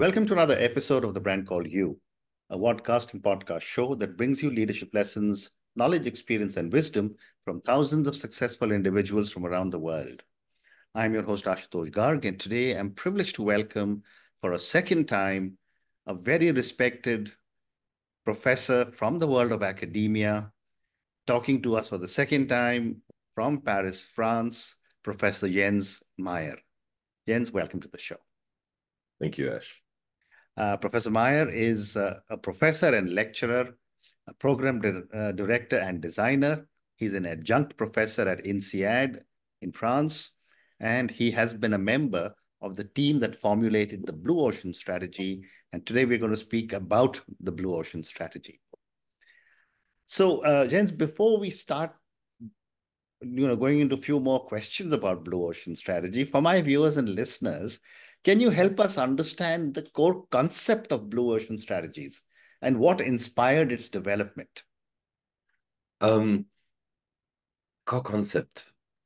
Welcome to another episode of The Brand Called You, a podcast and podcast show that brings you leadership lessons, knowledge, experience, and wisdom from thousands of successful individuals from around the world. I'm your host, Ashutosh Garg, and today I'm privileged to welcome for a second time a very respected professor from the world of academia, talking to us for the second time from Paris, France, Professor Jens Meyer. Jens, welcome to the show. Thank you, Ash. Professor Meyer is a professor and lecturer, a program director and designer. He's an adjunct professor at INSEAD in France, and he has been a member of the team that formulated the Blue Ocean Strategy. And today we're going to speak about the Blue Ocean Strategy. So, Jens, before we start going into a few more questions about Blue Ocean Strategy, for my viewers and listeners, can you help us understand the core concept of Blue Ocean Strategies and what inspired its development? Core concept.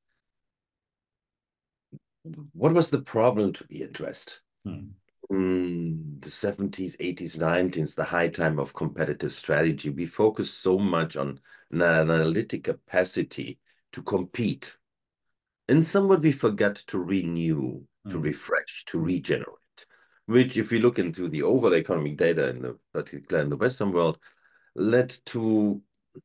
What was the problem to be addressed? In the 70s, 80s, 90s, the high time of competitive strategy, we focused so much on an analytic capacity to compete. And somewhat we forgot to renew, to refresh, to regenerate, which if we look into the overall economic data, particularly in the Western world, led to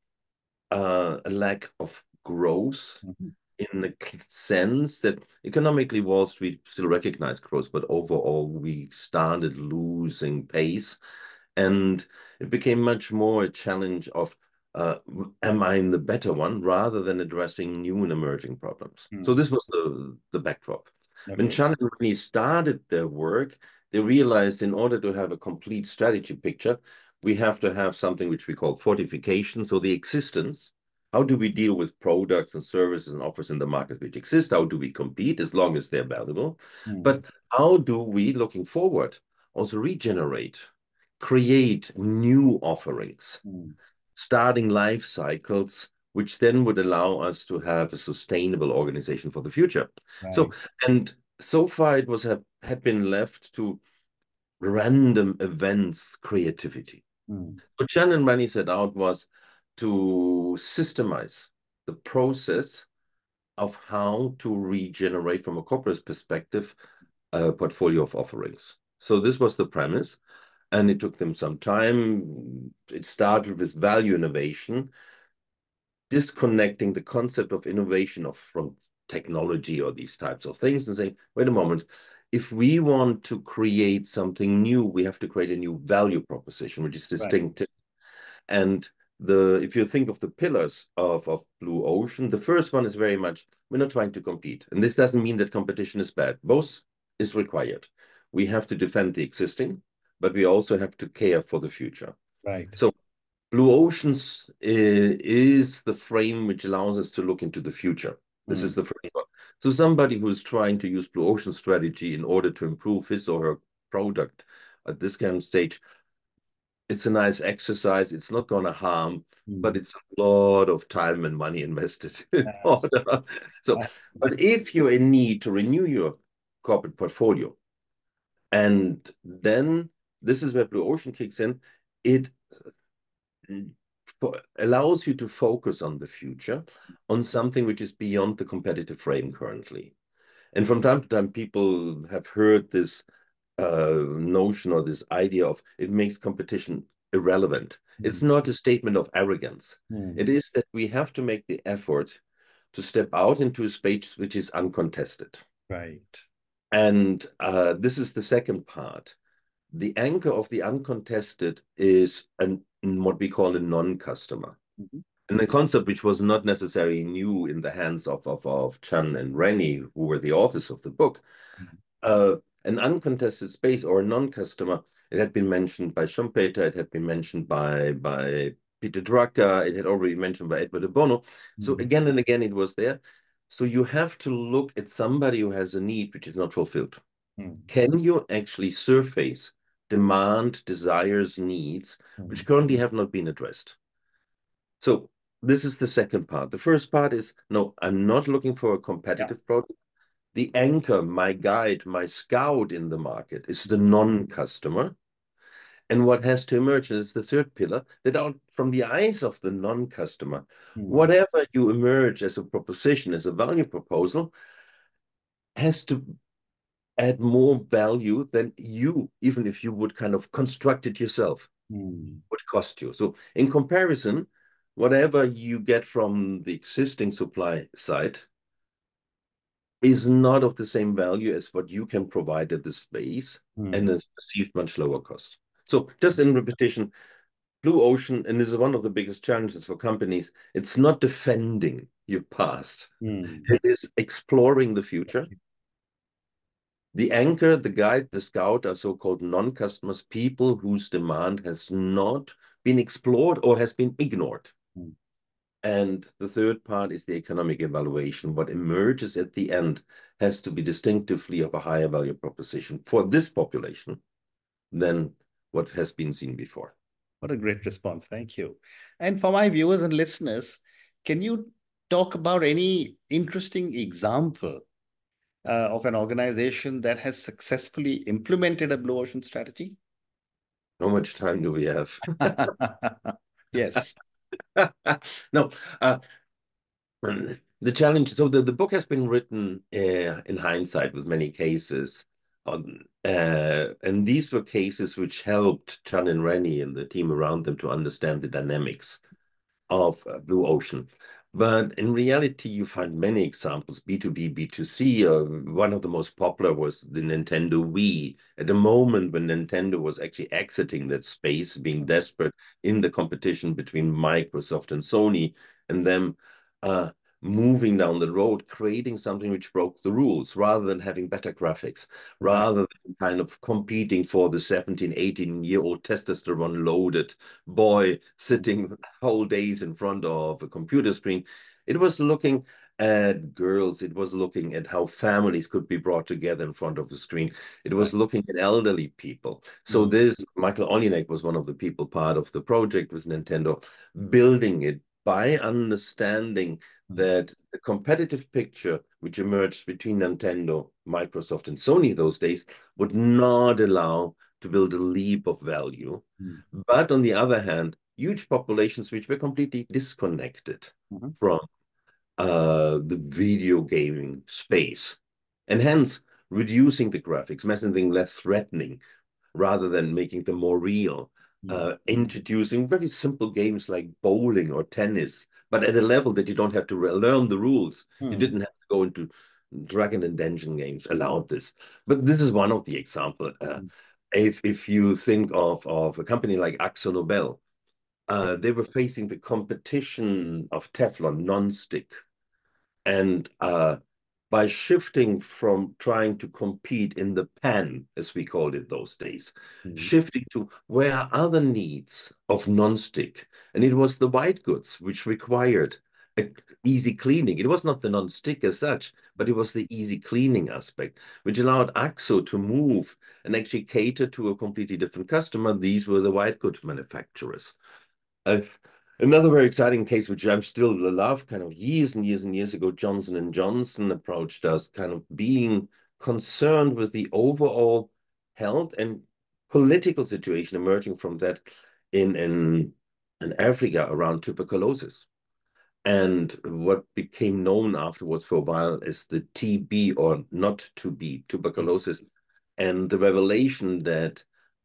a lack of growth in the sense that economically Wall Street still recognized growth, but overall we started losing pace. And it became much more a challenge of am I the better one rather than addressing new and emerging problems. So this was the backdrop. Okay. When Chan and Rennie started their work, they realized in order to have a complete strategy picture, we have to have something which we call fortification. So the existence, how do we deal with products and services and offers in the market which exist? How do we compete as long as they're valuable? But how do we, looking forward, also regenerate, create new offerings, starting life cycles, which then would allow us to have a sustainable organization for the future. Right. So far it had been left to random events creativity. What Chan and Rennie set out was to systemize the process of how to regenerate from a corporate perspective a portfolio of offerings. So this was the premise, and it took them some time. It started with value innovation, disconnecting the concept of innovation from technology or these types of things and saying, wait a moment, if we want to create something new, we have to create a new value proposition, which is distinctive. Right. And if you think of the pillars of Blue Ocean, the first one is very much, we're not trying to compete. And this doesn't mean that competition is bad. Both is required. We have to defend the existing, but we also have to care for the future. Right. So Blue Oceans is the frame which allows us to look into the future. This is the framework. So somebody who is trying to use Blue Ocean strategy in order to improve his or her product at this kind of stage, it's a nice exercise. It's not going to harm, but it's a lot of time and money invested in order. So, but if you're in need to renew your corporate portfolio, and then this is where Blue Ocean kicks in, it allows you to focus on the future, on something which is beyond the competitive frame currently. And from time to time, people have heard this notion or this idea of it makes competition irrelevant. It's not a statement of arrogance. It is that we have to make the effort to step out into a space which is uncontested. Right. And this is the second part. The anchor of the uncontested is what we call a non-customer. And the concept which was not necessarily new in the hands of Chan and Rennie, who were the authors of the book. An uncontested space or a non-customer, it had been mentioned by Schumpeter, it had been mentioned by Peter Drucker, it had already been mentioned by Edward de Bono. So again and again it was there. So you have to look at somebody who has a need which is not fulfilled. Can you actually surface demand, desires, needs, which currently have not been addressed? So this is the second part. The first part is, no, I'm not looking for a competitive product. The anchor, my guide, my scout in the market is the non-customer. And what has to emerge is the third pillar, that out from the eyes of the non-customer, whatever you emerge as a proposition, as a value proposal, has to add more value than you, even if you would kind of construct it yourself, would cost you. So in comparison, whatever you get from the existing supply side is not of the same value as what you can provide at the space and is perceived much lower cost. So just in repetition, Blue Ocean, and this is one of the biggest challenges for companies, it's not defending your past. It is exploring the future. The anchor, the guide, the scout are so-called non-customers, people whose demand has not been explored or has been ignored. And the third part is the economic evaluation. What emerges at the end has to be distinctively of a higher value proposition for this population than what has been seen before. What a great response. Thank you. And for my viewers and listeners, can you talk about any interesting example of an organization that has successfully implemented a Blue Ocean strategy? How much time do we have? Yes. No, the challenge, so the book has been written in hindsight with many cases. And these were cases which helped Chan and Rennie and the team around them to understand the dynamics of Blue Ocean. But in reality, you find many examples, B2B, B2C. One of the most popular was the Nintendo Wii. At the moment when Nintendo was actually exiting that space, being desperate in the competition between Microsoft and Sony, and them moving down the road, creating something which broke the rules, rather than having better graphics, rather than kind of competing for the 17, 18-year-old testosterone-loaded boy sitting whole days in front of a computer screen. It was looking at girls. It was looking at how families could be brought together in front of the screen. It was looking at elderly people. So this, Michael Olinek was one of the people part of the project with Nintendo, building it by understanding that the competitive picture which emerged between Nintendo, Microsoft, and Sony those days would not allow to build a leap of value. But on the other hand, huge populations which were completely disconnected from the video gaming space, and hence reducing the graphics, making them less threatening rather than making them more real. Introducing very simple games like bowling or tennis, but at a level that you don't have to learn the rules. You didn't have to go into Dragon and Dungeon games, allowed this. But this is one of the examples. If you think of a company like Akzo Nobel, they were facing the competition of Teflon non-stick. And by shifting from trying to compete in the pan, as we called it those days, shifting to where are other needs of non-stick. And it was the white goods, which required easy cleaning. It was not the non-stick as such, but it was the easy cleaning aspect, which allowed Akzo to move and actually cater to a completely different customer. These were the white goods manufacturers. Another very exciting case, which I'm still love, kind of years and years and years ago, Johnson & Johnson approached us, kind of being concerned with the overall health and political situation emerging from that in Africa around tuberculosis. And what became known afterwards for a while is the TB, or not to be, tuberculosis, and the revelation that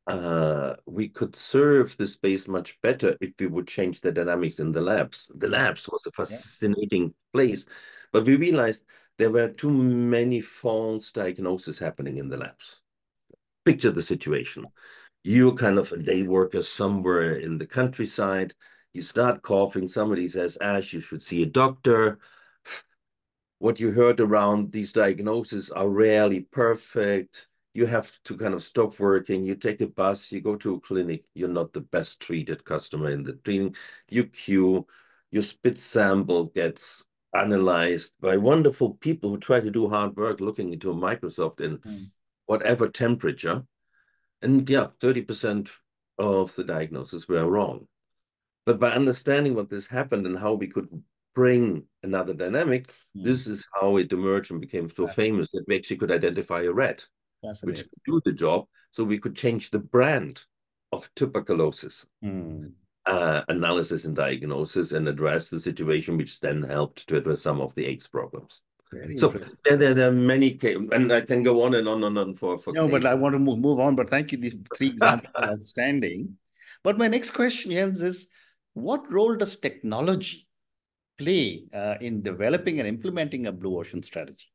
we could serve the space much better if we would change the dynamics in the labs. The labs was a fascinating place, but we realized there were too many false diagnoses happening in the labs. Picture the situation. You're kind of a day worker somewhere in the countryside. You start coughing. Somebody says, Ash, you should see a doctor. What you heard around these diagnoses are rarely perfect. You have to kind of stop working. You take a bus, you go to a clinic. You're not the best treated customer in the clinic. You queue, your spit sample gets analyzed by wonderful people who try to do hard work looking into a Microsoft in whatever temperature. And yeah, 30% of the diagnoses were wrong. But by understanding what this happened and how we could bring another dynamic. This is how it emerged and became so famous that we actually could identify a rat which could do the job. So we could change the brand of tuberculosis analysis and diagnosis and address the situation, which then helped to address some of the AIDS problems. So there are many cases, and I can go on and on and on for no, but I want to move on. But thank you. These 3 examples are outstanding. But my next question, Jens, is what role does technology play in developing and implementing a blue ocean strategy?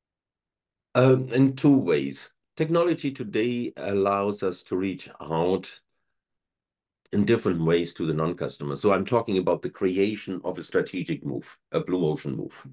In 2 ways. Technology today allows us to reach out in different ways to the non-customer. So I'm talking about the creation of a strategic move, a blue ocean move.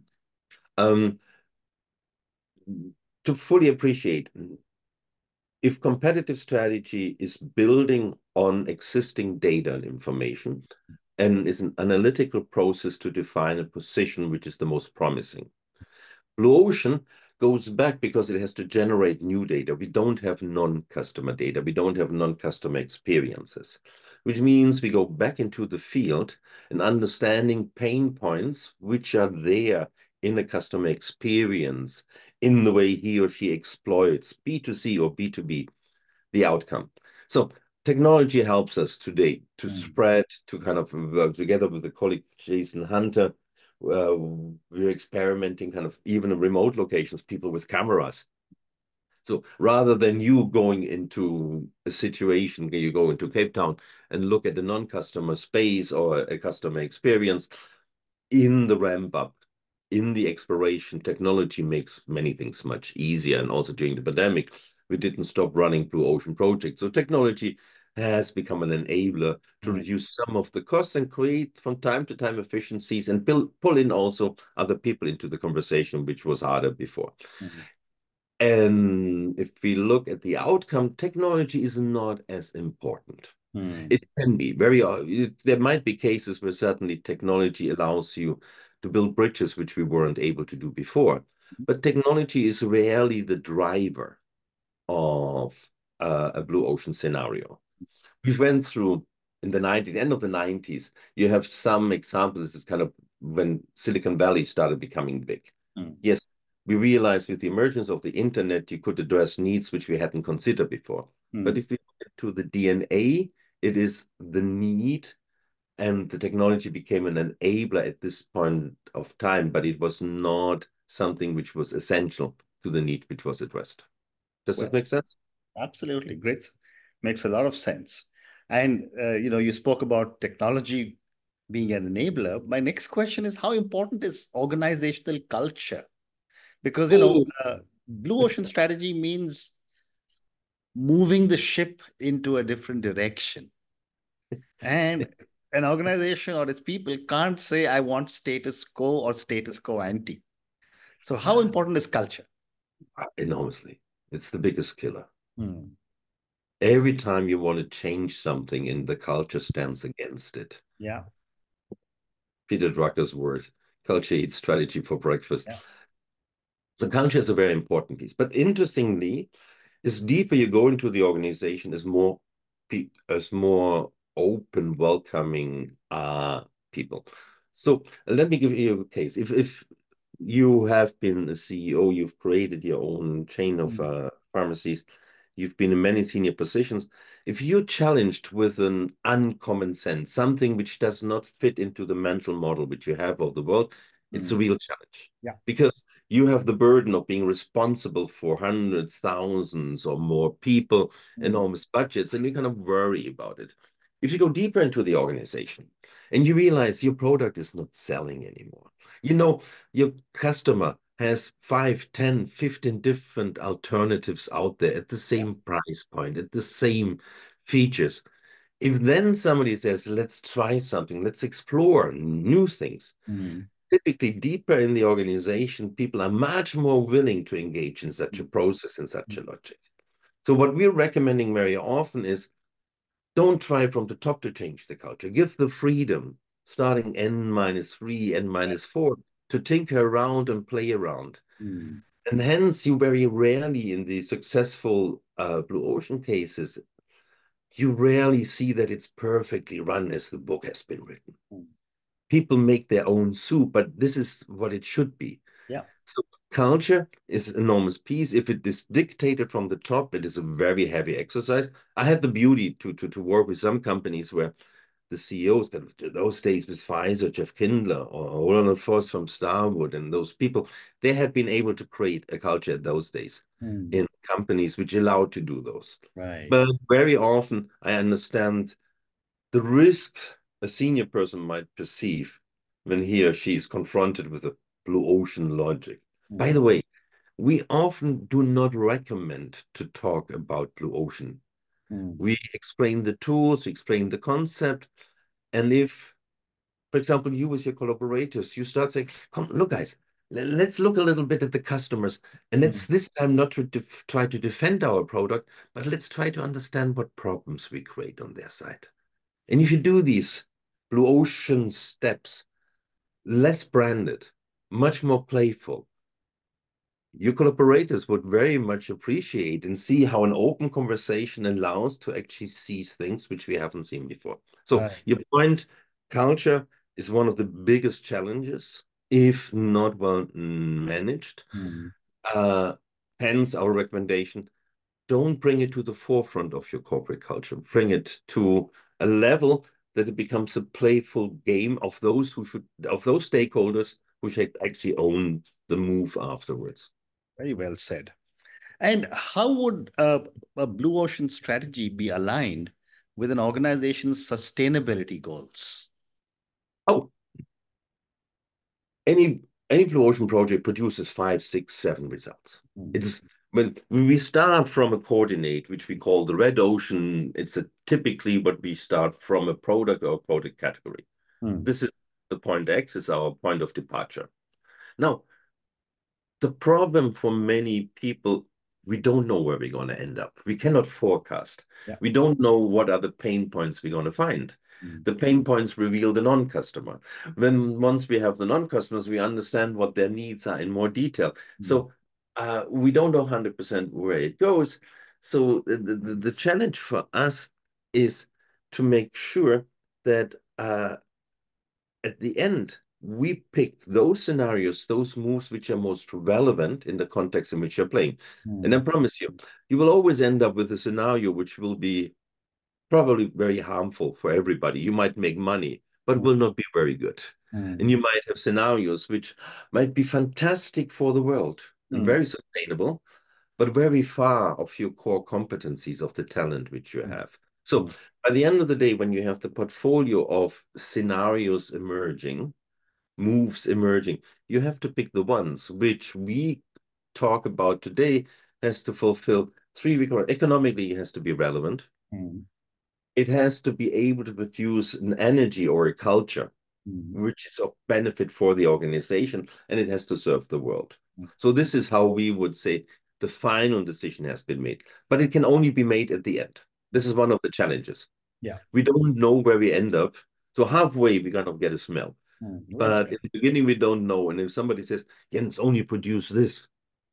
To fully appreciate, if competitive strategy is building on existing data and information and is an analytical process to define a position which is the most promising. Blue ocean goes back because it has to generate new data. We don't have non-customer data. We don't have non-customer experiences, which means we go back into the field and understanding pain points which are there in the customer experience, in the way he or she exploits B2C or B2B, the outcome. So technology helps us today to spread, to kind of work together with the colleague Jason Hunter. We're experimenting kind of even in remote locations, people with cameras. So rather than you going into a situation, you go into Cape Town and look at the non-customer space or a customer experience, in the ramp up, in the exploration, technology makes many things much easier. And also during the pandemic, we didn't stop running Blue Ocean projects. So technology has become an enabler to reduce some of the costs and create from time to time efficiencies and pull in also other people into the conversation, which was harder before. And if we look at the outcome, technology is not as important. It can be there might be cases where certainly technology allows you to build bridges, which we weren't able to do before. But technology is rarely the driver of a blue ocean scenario. We went through in the 90s, end of the 90s, you have some examples. This is kind of when Silicon Valley started becoming big. Yes, we realized with the emergence of the internet, you could address needs which we hadn't considered before. But if we look to the DNA, it is the need, and the technology became an enabler at this point of time, but it was not something which was essential to the need which was addressed. Does that make sense? Absolutely. Great. Makes a lot of sense. And, you spoke about technology being an enabler. My next question is, how important is organizational culture? Because, blue ocean strategy means moving the ship into a different direction. And an organization or its people can't say, I want status quo or status quo ante. So how important is culture? Enormously. It's the biggest killer. Every time you want to change something and the culture stands against it. Yeah. Peter Drucker's word, culture eats strategy for breakfast. Yeah. So culture is a very important piece. But interestingly, as deeper you go into the organization, as more open, welcoming people. So let me give you a case. If you have been a CEO, you've created your own chain of pharmacies, you've been in many senior positions. If you're challenged with an uncommon sense, something which does not fit into the mental model which you have of the world, it's a real challenge. Yeah. Because you have the burden of being responsible for hundreds, thousands or more people, enormous budgets, and you kind of worry about it. If you go deeper into the organization and you realize your product is not selling anymore, your customer has 5, 10, 15 different alternatives out there at the same price point, at the same features. If then somebody says, let's try something, let's explore new things, typically deeper in the organization, people are much more willing to engage in such a process and such a logic. So what we're recommending very often is don't try from the top to change the culture. Give the freedom, starting N-3, N-4, to tinker around and play around. And hence, you very rarely, in the successful blue ocean cases, you rarely see that it's perfectly run as the book has been written. people make their own soup, but this is what it should be. Yeah. So culture is an enormous piece. If it is dictated from the top, it is a very heavy exercise. I had the beauty to work with some companies where the CEOs, kind of those days with Pfizer, Jeff Kindler, or Ronald Foss from Starwood, and those people, they had been able to create a culture at those days in companies which allowed to do those. Right. But very often, I understand the risk a senior person might perceive when he or she is confronted with a blue ocean logic. By the way, we often do not recommend to talk about blue ocean. We explain the tools, we explain the concept, and if, for example, you with your collaborators, you start saying, "Come, look, guys, let's look a little bit at the customers, and let's this time not to try to defend our product, but let's try to understand what problems we create on their side." And if you do these blue ocean steps, less branded, much more playful, your collaborators would very much appreciate and see how an open conversation allows to actually see things which we haven't seen before. So your point, culture is one of the biggest challenges, if not well managed. Hence our recommendation, don't bring it to the forefront of your corporate culture. Bring it to a level that it becomes a playful game of those stakeholders who should actually own the move afterwards. Very well said. And how would a blue ocean strategy be aligned with an organization's sustainability goals? Oh, any blue ocean project produces 5, 6, 7 results. It's when we start from a coordinate, which we call the red ocean, it's typically what we start from a product or product category. This is the point X, is our point of departure. Now, the problem for many people, we don't know where we're going to end up. We cannot forecast. We don't know what are the pain points we're going to find. The pain points reveal the non-customer. Once we have the non-customers, we understand what their needs are in more detail. So we don't know 100% where it goes. So the challenge for us is to make sure that at the end, we pick those scenarios, those moves which are most relevant in the context in which you're playing. And I promise you, you will always end up with a scenario which will be probably very harmful for everybody. You might make money, but will not be very good. And you might have scenarios which might be fantastic for the world and very sustainable, but very far of your core competencies of the talent which you have. So by the end of the day, when you have the portfolio of scenarios emerging, moves emerging, you have to pick the ones which we talk about today has to fulfill 3 requirements. Economically, it has to be relevant. It has to be able to produce an energy or a culture which is of benefit for the organization, and it has to serve the world. So this is how we would say the final decision has been made, but it can only be made at the end. This is one of the challenges. We don't know where we end up. So halfway, we're going to get a smell. But in the beginning, we don't know. And if somebody says, Jens, only produce this,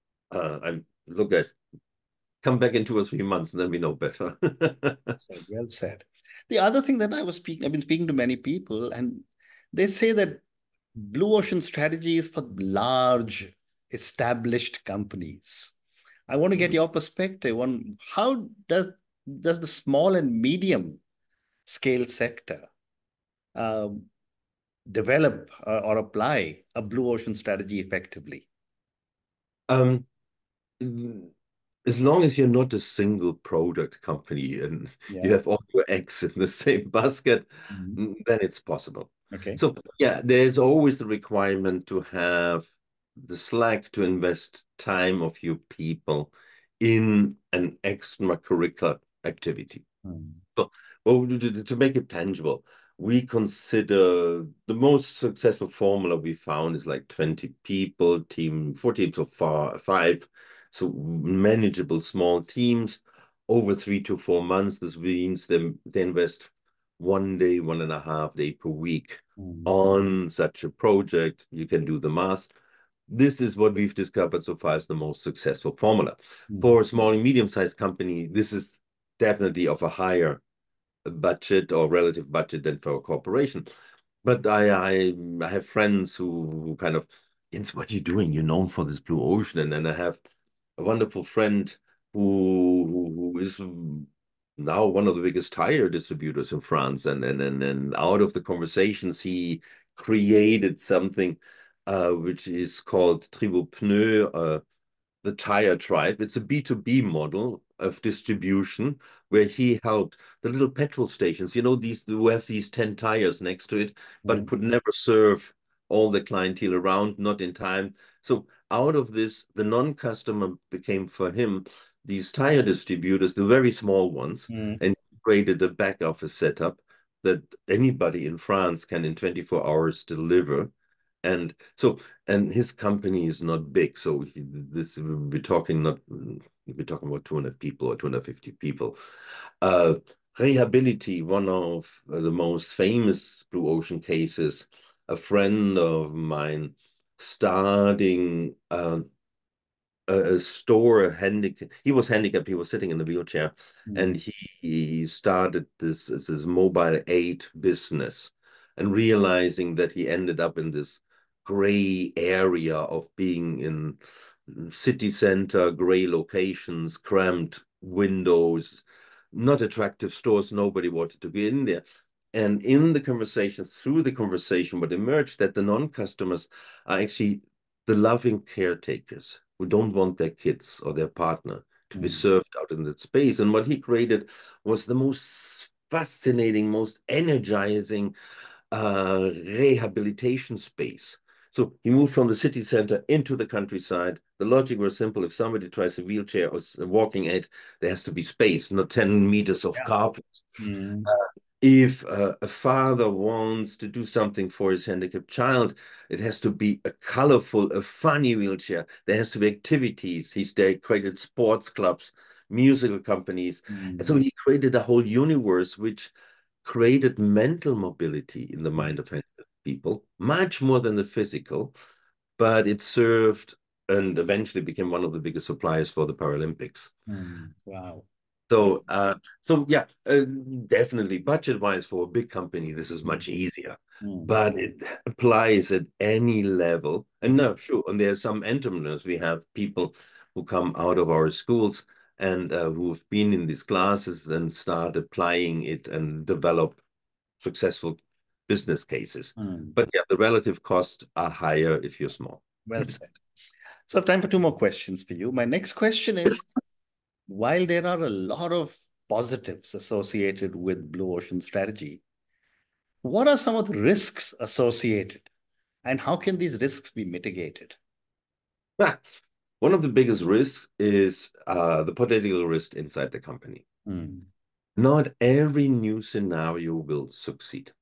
look, guys, come back in 2 or 3 months, and then we know better. Well said. The other thing that I've been speaking to many people, and they say that blue ocean strategy is for large, established companies. I want to get your perspective on how does the small and medium scale sector develop or apply a blue ocean strategy effectively? As long as you're not a single product company and you have all your eggs in the same basket, then it's possible. So there's always the requirement to have the slack to invest time of your people in an extracurricular activity. So, to make it tangible, we consider the most successful formula we found is like 20 people, 4 teams of 5. So manageable small teams over 3 to 4 months. This means they invest 1 day, 1.5 day per week on such a project. You can do the math. This is what we've discovered so far as the most successful formula. For a small and medium-sized company, this is definitely of a higher budget or relative budget than for a corporation. But I have friends who kind of, Jens, what are you doing? You're known for this blue ocean. And then I have a wonderful friend who is now one of the biggest tire distributors in France. And out of the conversations, he created something which is called Tribu Pneu, the tire tribe. It's a B2B model of distribution where he helped the little petrol stations, these who have these 10 tires next to it, but could never serve all the clientele around, not in time. So out of this, the non-customer became for him these tire distributors, the very small ones, and created a back office setup that anybody in France can in 24 hours deliver. And so, and his company is not big, so we're talking not we're talking about 200 people or 250 people. Uh, Rehability, one of the most famous blue ocean cases, a friend of mine starting a store handicap. He was handicapped. He was sitting in the wheelchair, and he started this mobile aid business, and realizing that he ended up in this gray area of being in city center, gray locations, cramped windows, not attractive stores. Nobody wanted to be in there. And in the conversation, through the conversation, what emerged that the non-customers are actually the loving caretakers who don't want their kids or their partner to be served out in that space. And what he created was the most fascinating, most energizing rehabilitation space. So he moved from the city center into the countryside. The logic was simple. If somebody tries a wheelchair or a walking aid, there has to be space, not 10 meters of carpet. If a father wants to do something for his handicapped child, it has to be a colorful, a funny wheelchair. There has to be activities. They created sports clubs, musical companies. And so he created a whole universe which created mental mobility in the mind of handicapped people, much more than the physical, but it served and eventually became one of the biggest suppliers for the Paralympics. Wow. So, yeah, definitely budget-wise for a big company, this is much easier, but it applies at any level. And no, sure, and there are some entrepreneurs. We have people who come out of our schools and who've been in these classes and start applying it and develop successful business cases. But yeah, the relative costs are higher if you're small. Well said. So I have time for two more questions for you. My next question is, while there are a lot of positives associated with Blue Ocean strategy, what are some of the risks associated, and how can these risks be mitigated? One of the biggest risks is the political risk inside the company. Not every new scenario will succeed.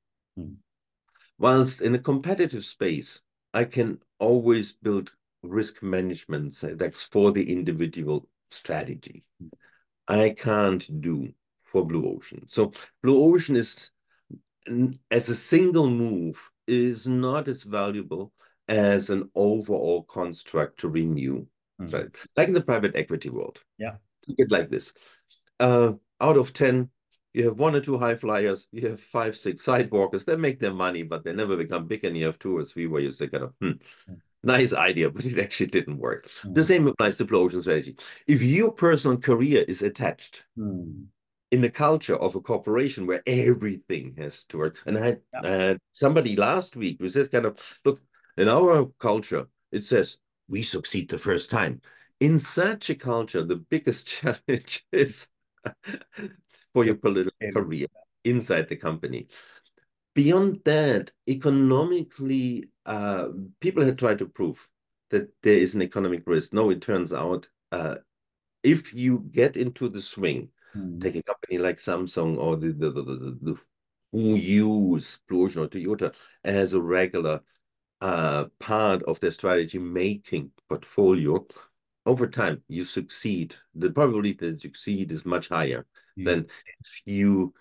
Whilst in a competitive space, I can always build risk management that's for the individual strategy. I can't do for Blue Ocean. So Blue Ocean is, as a single move, is not as valuable as an overall construct to renew. Right? Like in the private equity world. Yeah. Think it like this. Out of 10, you have one or two high flyers, you have 5, 6 sidewalkers. They make their money, but they never become big, and you have 2 or 3 where you say, kind of, nice idea, but it actually didn't work. The same applies to Blue Ocean strategy. If your personal career is attached in the culture of a corporation where everything has to work, and I had somebody last week who says, kind of, look, in our culture, it says we succeed the first time. In such a culture, the biggest challenge is for your political career inside the company. Beyond that, economically, people had tried to prove that there is an economic risk. No, it turns out if you get into the swing, take a company like Samsung or who use Blue Ocean or Toyota as a regular part of their strategy making portfolio, over time you succeed. The probability that you succeed is much higher than if you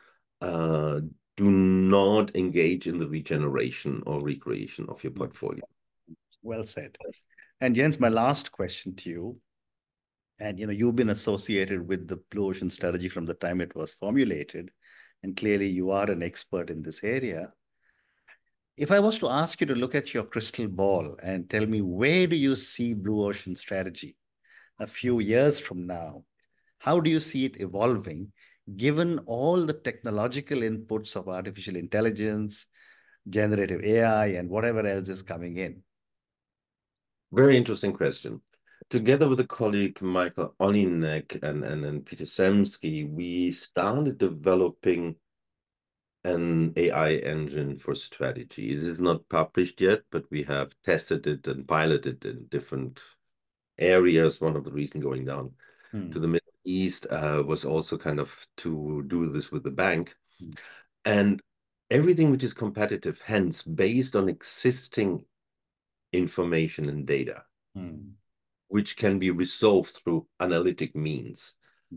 do not engage in the regeneration or recreation of your portfolio. Well said. And Jens, my last question to you, and you've been associated with the Blue Ocean strategy from the time it was formulated, and clearly you are an expert in this area. If I was to ask you to look at your crystal ball and tell me, where do you see Blue Ocean Strategy a few years from now? How do you see it evolving, given all the technological inputs of artificial intelligence, generative AI, and whatever else is coming in? Very interesting question. Together with a colleague, Michael Olinek and Peter Semsky, we started developing an AI engine for strategy. It is not published yet, but we have tested it and piloted in different areas. One of the reasons going down to the Middle East was also kind of to do this with the bank. And everything which is competitive, hence based on existing information and data, which can be resolved through analytic means.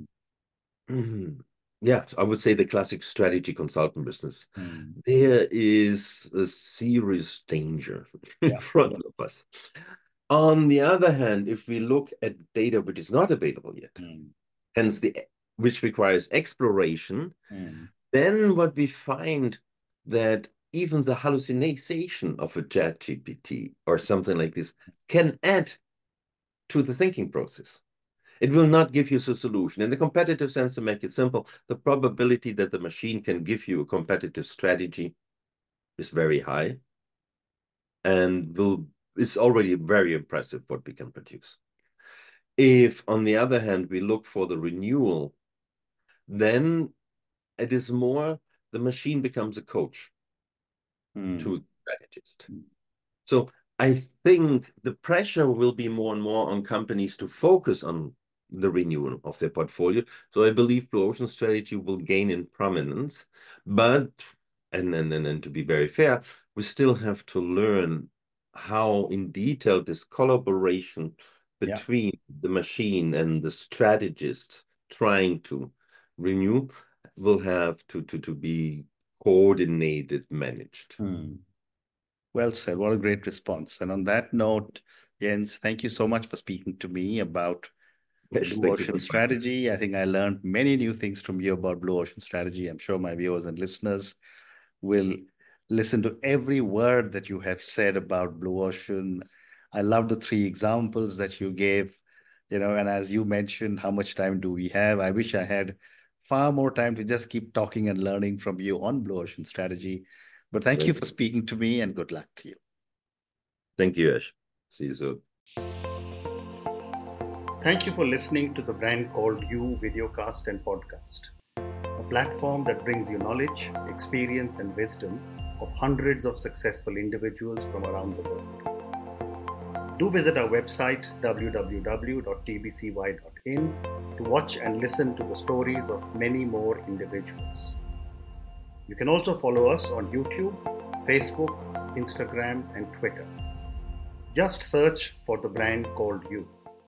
Yeah, I would say the classic strategy consultant business. There is a serious danger in front of us. On the other hand, if we look at data which is not available yet, hence which requires exploration, then what we find that even the hallucination of a ChatGPT or something like this can add to the thinking process. It will not give you the solution. In the competitive sense, to make it simple, the probability that the machine can give you a competitive strategy is very high and is already very impressive what we can produce. If, on the other hand, we look for the renewal, then it is more the machine becomes a coach to the strategist. So I think the pressure will be more and more on companies to focus on the renewal of their portfolio. So I believe Blue Ocean Strategy will gain in prominence, but and to be very fair, we still have to learn how in detail this collaboration between the machine and the strategist trying to renew will have to be coordinated, managed. Well said. What a great response. And on that note, Jens, thank you so much for speaking to me about Blue Ocean Strategy. I think I learned many new things from you about Blue Ocean Strategy. I'm sure my viewers and listeners will listen to every word that you have said about Blue Ocean. I love the 3 examples that you gave, and as you mentioned, how much time do we have? I wish I had far more time to just keep talking and learning from you on Blue Ocean Strategy. But thank you for speaking to me, and good luck to you. Thank you, Ash. See you soon. Thank you for listening to The Brand Called You videocast and podcast, a platform that brings you knowledge, experience, and wisdom of hundreds of successful individuals from around the world. Do visit our website www.tbcy.in to watch and listen to the stories of many more individuals. You can also follow us on YouTube, Facebook, Instagram, and Twitter. Just search for The Brand Called You.